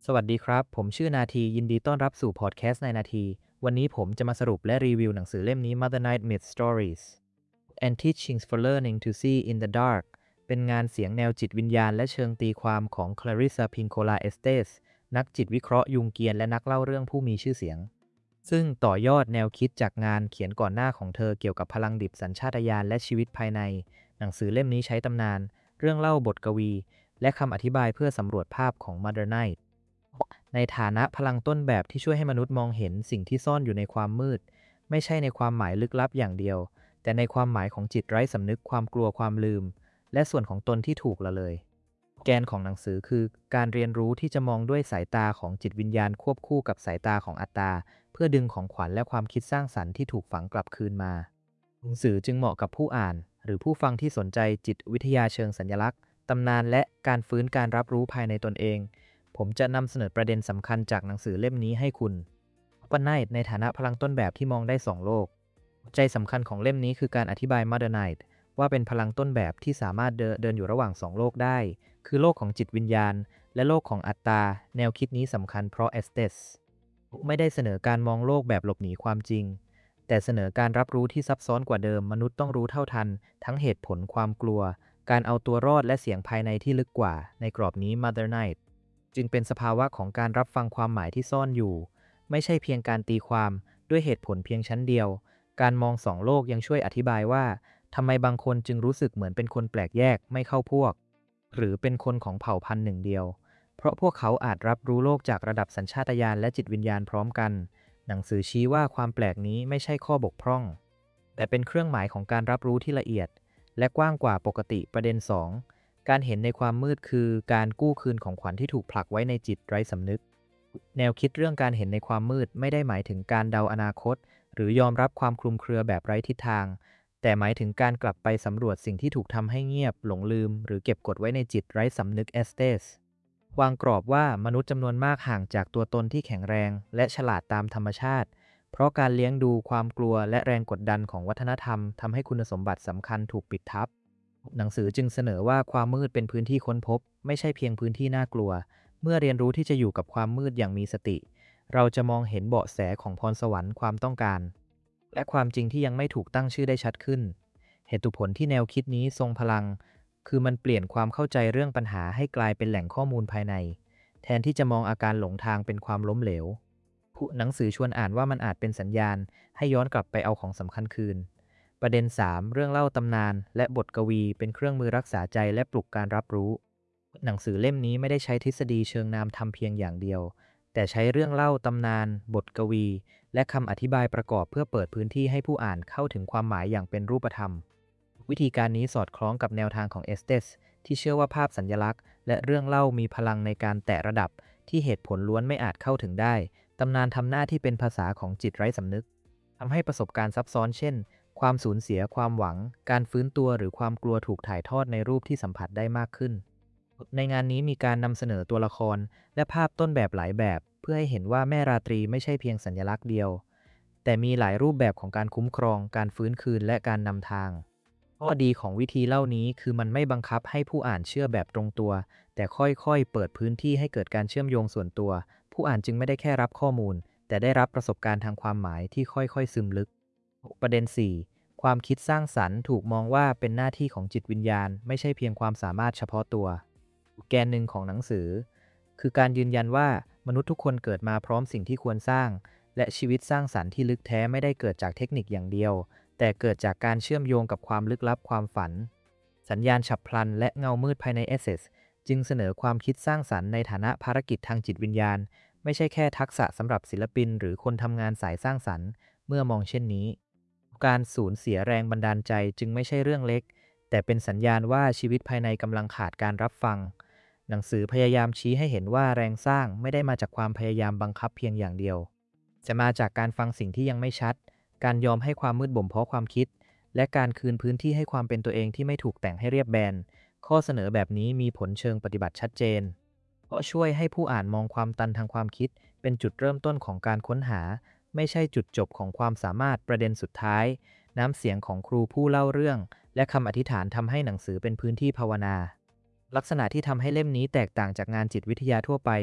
สวัสดีครับผมชื่อนาทียินดีต้อนรับสู่พอดแคสต์ในนาทีวันนี้ผมจะมาสรุปและรีวิวหนังสือเล่มนี้ Mother Night Myth Stories and Teachings for Learning to See in the Dark เป็นงานเสียงแนวจิตวิญญาณและเชิงตีความของ Clarissa Pinkola Estes นักจิตวิเคราะห์ยุงเกียนและนักเล่าเรื่องผู้มีชื่อเสียงซึ่งต่อยอดแนวคิดจากงานเขียนก่อนหน้าของเธอเกี่ยวกับพลังดิบสัญชาตญาณและชีวิตภายในหนังสือเล่มนี้ใช้ตำนานเรื่องเล่าบทกวีและคำอธิบายเพื่อสำรวจภาพของ Mother Nightในฐานะพลังต้นแบบที่ช่วยให้มนุษย์มองเห็นสิ่งที่ซ่อนอยู่ในความมืดไม่ใช่ในความหมายลึกลับอย่างเดียวแต่ในความหมายของจิตไร้สำนึกความกลัวความลืมและส่วนของตนที่ถูกละเลยแกนของหนังสือคือการเรียนรู้ที่จะมองด้วยสายตาของจิตวิญญาณควบคู่กับสายตาของอัตตาเพื่อดึงของขวัญและความคิดสร้างสรรค์ที่ถูกฝังกลับคืนมาหนังสือจึงเหมาะกับผู้อ่านหรือผู้ฟังที่สนใจจิตวิทยาเชิงสัญลักษณ์ตำนานและการฟื้นการรับรู้ภายในตนเองผมจะนำเสนอประเด็นสำคัญจากหนังสือเล่มนี้ให้คุณMother Nightในฐานะพลังต้นแบบที่มองได้สองโลกใจสำคัญของเล่มนี้คือการอธิบาย Mother Night ว่าเป็นพลังต้นแบบที่สามารถเดินอยู่ระหว่างสองโลกได้คือโลกของจิตวิญญาณและโลกของอัตตาแนวคิดนี้สำคัญเพราะ Estes ไม่ได้เสนอการมองโลกแบบหลบหนีความจริงแต่เสนอการรับรู้ที่ซับซ้อนกว่าเดิมมนุษย์ต้องรู้เท่าทันทั้งเหตุผลความกลัวการเอาตัวรอดและเสียงภายในที่ลึกกว่าในกรอบนี้ Mother Nightจึงเป็นสภาวะของการรับฟังความหมายที่ซ่อนอยู่ไม่ใช่เพียงการตีความด้วยเหตุผลเพียงชั้นเดียวการมองสองโลกยังช่วยอธิบายว่าทำไมบางคนจึงรู้สึกเหมือนเป็นคนแปลกแยกไม่เข้าพวกหรือเป็นคนของเผ่าพันธุ์หนึ่งเดียวเพราะพวกเขาอาจรับรู้โลกจากระดับสัญชาตญาณและจิตวิญญาณพร้อมกันหนังสือชี้ว่าความแปลกนี้ไม่ใช่ข้อบกพร่องแต่เป็นเครื่องหมายของการรับรู้ที่ละเอียดและกว้างกว่าปกติประเด็น2การเห็นในความมืดคือการกู้คืนของขวัญที่ถูกผลักไว้ในจิตไร้สำนึกแนวคิดเรื่องการเห็นในความมืดไม่ได้หมายถึงการเดาอนาคตหรือยอมรับความคลุมเครือแบบไร้ทิศทางแต่หมายถึงการกลับไปสำรวจสิ่งที่ถูกทำให้เงียบหลงลืมหรือเก็บกดไว้ในจิตไร้สำนึกเอสเตสวางกรอบว่ามนุษย์จำนวนมากห่างจากตัวตนที่แข็งแรงและฉลาดตามธรรมชาติเพราะการเลี้ยงดูความกลัวและแรงกดดันของวัฒนธรรมทำให้คุณสมบัติสำคัญถูกปิดทับหนังสือจึงเสนอว่าความมืดเป็นพื้นที่ค้นพบไม่ใช่เพียงพื้นที่น่ากลัวเมื่อเรียนรู้ที่จะอยู่กับความมืดอย่างมีสติเราจะมองเห็นเบาะแสของพรสวรรค์ความต้องการและความจริงที่ยังไม่ถูกตั้งชื่อได้ชัดขึ้นเหตุผลที่แนวคิดนี้ทรงพลังคือมันเปลี่ยนความเข้าใจเรื่องปัญหาให้กลายเป็นแหล่งข้อมูลภายในแทนที่จะมองอาการหลงทางเป็นความล้มเหลวผู้หนังสือชวนอ่านว่ามันอาจเป็นสัญญาณให้ย้อนกลับไปเอาของสำคัญคืนประเด็น3เรื่องเล่าตำนานและบทกวีเป็นเครื่องมือรักษาใจและปลุกการรับรู้หนังสือเล่มนี้ไม่ได้ใช้ทฤษฎีเชิงนามธรรมเพียงอย่างเดียวแต่ใช้เรื่องเล่าตำนานบทกวีและคำอธิบายประกอบเพื่อเปิดพื้นที่ให้ผู้อ่านเข้าถึงความหมายอย่างเป็นรูปธรรมวิธีการนี้สอดคล้องกับแนวทางของเอสเตสที่เชื่อว่าภาพสัญลักษณ์และเรื่องเล่ามีพลังในการแตะระดับที่เหตุผลล้วนไม่อาจเข้าถึงได้ตำนานทำหน้าที่เป็นภาษาของจิตไร้สำนึกทำให้ประสบการณ์ซับซ้อนเช่นความสูญเสียความหวังการฟื้นตัวหรือความกลัวถูกถ่ายทอดในรูปที่สัมผัสได้มากขึ้นในงานนี้มีการนำเสนอตัวละครและภาพต้นแบบหลายแบบเพื่อให้เห็นว่าแม่ราตรีไม่ใช่เพียงสัญลักษณ์เดียวแต่มีหลายรูปแบบของการคุ้มครองการฟื้นคืนและการนำทางข้อดีของวิธีเล่านี้คือมันไม่บังคับให้ผู้อ่านเชื่อแบบตรงตัวแต่ค่อยๆเปิดพื้นที่ให้เกิดการเชื่อมโยงส่วนตัวผู้อ่านจึงไม่ได้แค่รับข้อมูลแต่ได้รับประสบการณ์ทางความหมายที่ค่อยๆซึมลึกประเด็น4ความคิดสร้างสรรค์ถูกมองว่าเป็นหน้าที่ของจิตวิญญาณไม่ใช่เพียงความสามารถเฉพาะตัวแกนหนึ่งของหนังสือคือการยืนยันว่ามนุษย์ทุกคนเกิดมาพร้อมสิ่งที่ควรสร้างและชีวิตสร้างสรรค์ที่ลึกแท้ไม่ได้เกิดจากเทคนิคอย่างเดียวแต่เกิดจากการเชื่อมโยงกับความลึกลับความฝันสัญญาณฉับพลันและเงามืดภายในเอเซสจึงเสนอความคิดสร้างสรรค์ในฐานะภารกิจทางจิตวิญญาณไม่ใช่แค่ทักษะสำหรับศิลปินหรือคนทำงานสายสร้างสรรค์เมื่อมองเช่นนี้การสูญเสียแรงบันดาลใจจึงไม่ใช่เรื่องเล็กแต่เป็นสัญญาณว่าชีวิตภายในกำลังขาดการรับฟังหนังสือพยายามชี้ให้เห็นว่าแรงสร้างไม่ได้มาจากความพยายามบังคับเพียงอย่างเดียวจะมาจากการฟังสิ่งที่ยังไม่ชัดการยอมให้ความมืดบ่มเพาะความคิดและการคืนพื้นที่ให้ความเป็นตัวเองที่ไม่ถูกแต่งให้เรียบแบนข้อเสนอแบบนี้มีผลเชิงปฏิบัติชัดเจนเพราะช่วยให้ผู้อ่านมองความตันทางความคิดเป็นจุดเริ่มต้นของการค้นหาไม่ใช่จุดจบของความสามารถประเด็นสุดท้ายน้ำเสียงของครูผู้เล่าเรื่องและคำอธิษฐานทำให้หนังสือเป็นพื้นที่ภาวนาลักษณะที่ทำให้เล่มนี้แตกต่างจากงานจิตวิทยาทั่วไปคือ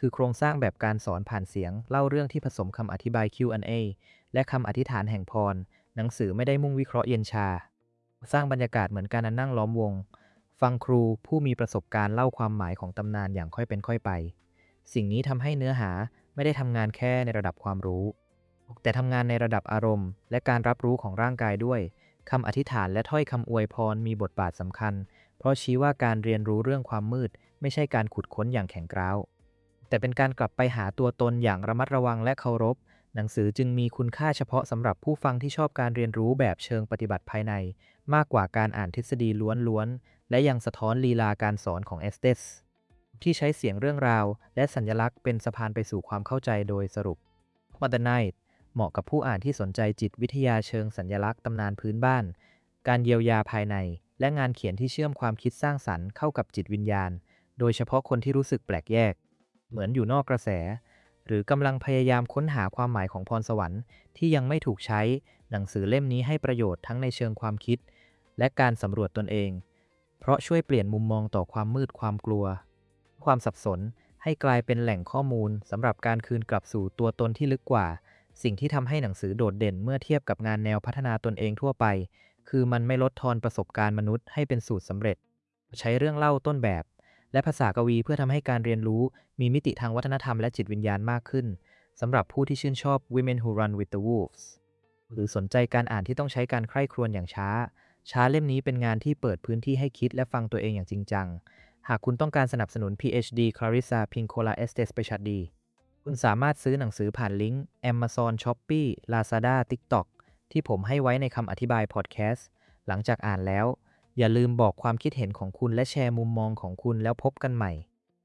คือโครงสร้างแบบการสอนผ่านเสียงเล่าเรื่องที่ผสมคำอธิบาย Q&A และคำอธิษฐานแห่งพรหนังสือไม่ได้มุ่งวิเคราะห์เย็นชาสร้างบรรยากาศเหมือนการนั่งล้อมวงฟังครูผู้มีประสบการณ์เล่าความหมายของตำนานอย่างค่อยเป็นค่อยไปสิ่งนี้ทำให้เนื้อหาไม่ได้ทำงานแค่ในระดับความรู้แต่ทำงานในระดับอารมณ์และการรับรู้ของร่างกายด้วยคำอธิษฐานและถ้อยคำอวยพรมีบทบาทสำคัญเพราะชี้ว่าการเรียนรู้เรื่องความมืดไม่ใช่การขุดค้นอย่างแข็งกร้าวแต่เป็นการกลับไปหาตัวตนอย่างระมัดระวังและเคารพหนังสือจึงมีคุณค่าเฉพาะสำหรับผู้ฟังที่ชอบการเรียนรู้แบบเชิงปฏิบัติภายในมากกว่าการอ่านทฤษฎีล้วนๆและยังสะท้อนลีลาการสอนของเอสเตสที่ใช้เสียงเรื่องราวและสัญลักษณ์เป็นสะพานไปสู่ความเข้าใจโดยสรุป Mother Night เหมาะกับผู้อ่านที่สนใจจิตวิทยาเชิงสัญลักษณ์ตำนานพื้นบ้านการเยียวยาภายในและงานเขียนที่เชื่อมความคิดสร้างสรรค์เข้ากับจิตวิญญาณโดยเฉพาะคนที่รู้สึกแปลกแยกเหมือนอยู่นอกกระแสหรือกำลังพยายามค้นหาความหมายของพรสวรรค์ที่ยังไม่ถูกใช้หนังสือเล่มนี้ให้ประโยชน์ทั้งในเชิงความคิดและการสำรวจตนเองเพราะช่วยเปลี่ยนมุมมองต่อความมืดความกลัวความสับสนให้กลายเป็นแหล่งข้อมูลสำหรับการคืนกลับสู่ตัวตนที่ลึกกว่าสิ่งที่ทำให้หนังสือโดดเด่นเมื่อเทียบกับงานแนวพัฒนาตนเองทั่วไปคือมันไม่ลดทอนประสบการณ์มนุษย์ให้เป็นสูตรสำเร็จใช้เรื่องเล่าต้นแบบและภาษากวีเพื่อทำให้การเรียนรู้มีมิติทางวัฒนธรรมและจิตวิญญาณมากขึ้นสำหรับผู้ที่ชื่นชอบ Women Who Run with the Wolves หรือสนใจการอ่านที่ต้องใช้การใคร่ครวญอย่างช้าเล่มนี้เป็นงานที่เปิดพื้นที่ให้คิดและฟังตัวเองอย่างจริงจังหากคุณต้องการสนับสนุน PhD Clarissa Pinkola Estes Pechadi คุณสามารถซื้อหนังสือผ่านลิงก์ Amazon Shopee Lazada TikTok ที่ผมให้ไว้ในคำอธิบายพอดแคสต์หลังจากอ่านแล้วอย่าลืมบอกความคิดเห็นของคุณและแชร์มุมมองของคุณแล้วพบกันใหม่